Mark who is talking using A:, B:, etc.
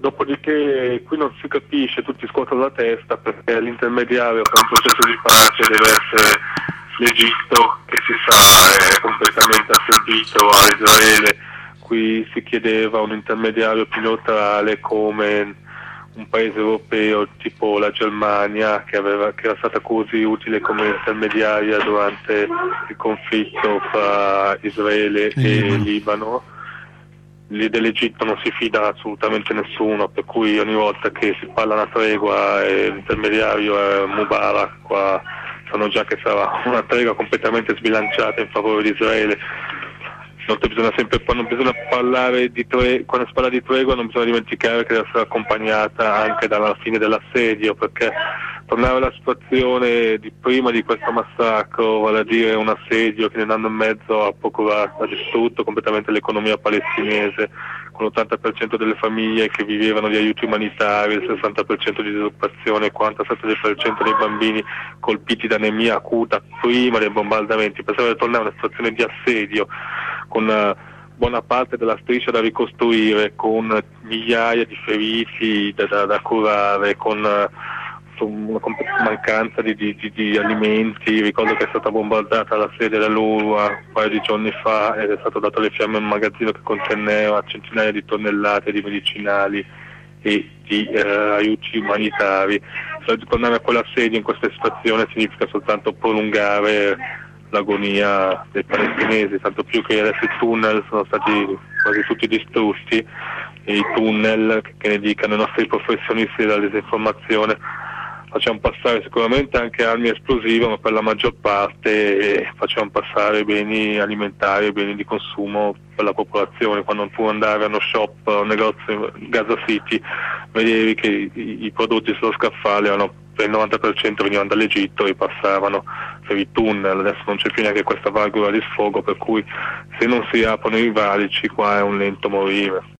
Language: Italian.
A: Dopodiché qui non si capisce, tutti scuotono la testa perché l'intermediario per un processo di pace deve essere l'Egitto, che si sa è completamente assentito a Israele. Qui si chiedeva un intermediario più neutrale come un paese europeo tipo la Germania, che era stata così utile come intermediaria durante il conflitto fra Israele e Libano. Lì dell'Egitto non si fida assolutamente nessuno, per cui ogni volta che si parla una tregua e l'intermediario è Mubarak, qua sanno già che sarà una tregua completamente sbilanciata in favore di Israele. Non bisogna parlare di quando si parla di tregua non bisogna dimenticare che deve essere accompagnata anche dalla fine dell'assedio, perché tornare alla situazione di prima di questo massacro, vale a dire un assedio che nell'anno e mezzo ha distrutto completamente l'economia palestinese, con l'80% delle famiglie che vivevano di aiuti umanitari, il 60% di disoccupazione, il 47% dei bambini colpiti da anemia acuta prima dei bombardamenti. Pensavo di tornare a una situazione di assedio, con buona parte della striscia da ricostruire, con migliaia di feriti da curare, con una mancanza di alimenti. Ricordo che è stata bombardata la sede dell'UNRWA un paio di giorni fa ed è stato dato alle fiamme un magazzino che conteneva centinaia di tonnellate di medicinali e di aiuti umanitari. Tornare a quell'assedio in questa situazione significa soltanto prolungare l'agonia dei palestinesi, tanto più che adesso i tunnel sono stati quasi tutti distrutti, e i tunnel, che ne dicano i nostri professionisti della disinformazione, facciamo passare sicuramente anche armi esplosive, ma per la maggior parte facciamo passare beni alimentari e beni di consumo per la popolazione. Quando tu andavi a uno shop o un negozio in Gaza City, vedevi che i prodotti sullo scaffale per il 90% venivano dall'Egitto e passavano per i tunnel. Adesso non c'è più neanche questa valvola di sfogo, per cui se non si aprono i valici qua è un lento morire.